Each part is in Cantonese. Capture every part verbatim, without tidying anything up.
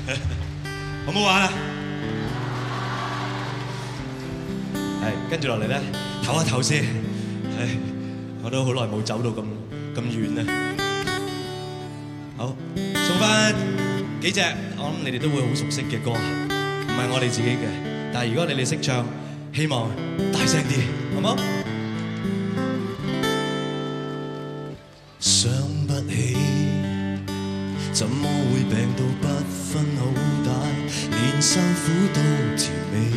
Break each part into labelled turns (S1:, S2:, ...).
S1: 好唔好玩啊？係，跟住落嚟咧，唞一唞先。係，我都好耐冇走到咁咁遠啦。好，送翻幾隻我諗你哋都會好熟悉嘅歌，唔係我哋自己嘅，但係如果你哋識唱，希望大聲啲，好唔好？
S2: 想不起，怎麼會病到不分好歹，連辛苦都甜美。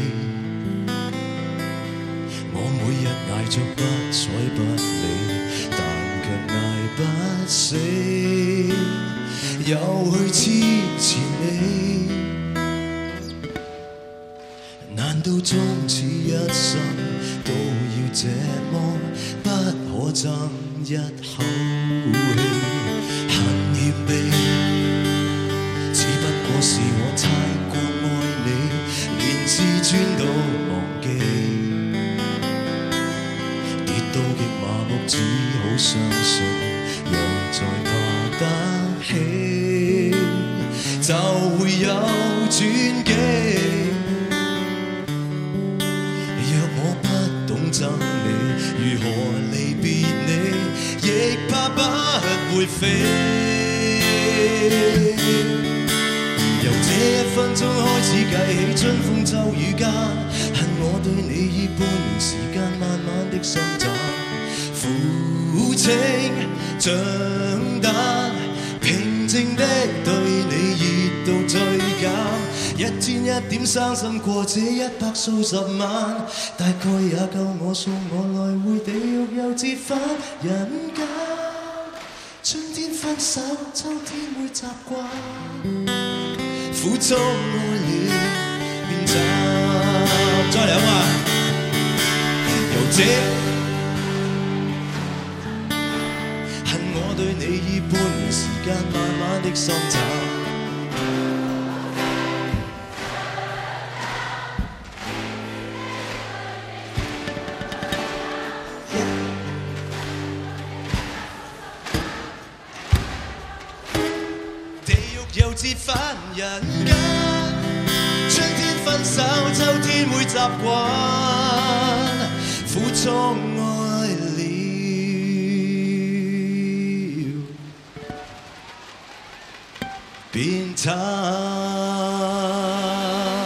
S2: 我每日捱着不睬不理，但卻捱不死，又去痴纏你。難道終此一生都要這麼不可爭一口氣？很謙卑，只不過是我太過愛你，連自尊都忘記。跌到極麻木，只好相信，若再爬得起，就會有轉機。若我不懂憎你，如何離別你，亦怕不會飛。由這一分鐘開始計起，春風秋雨間，恨我對你以半年時間慢慢的心斬。苦情長大，平靜的對你熱度最減，一天一點傷心過這一百數十萬，大概也夠我送我來回地獄又折返人間。春天分手，秋天會習慣，苦中愛了便慘。
S1: 再嚟啊嘛！
S2: 由這恨我對你以半年時間慢慢的心斬。又折返人間，春天分手，秋天會習慣，苦中愛了變慘。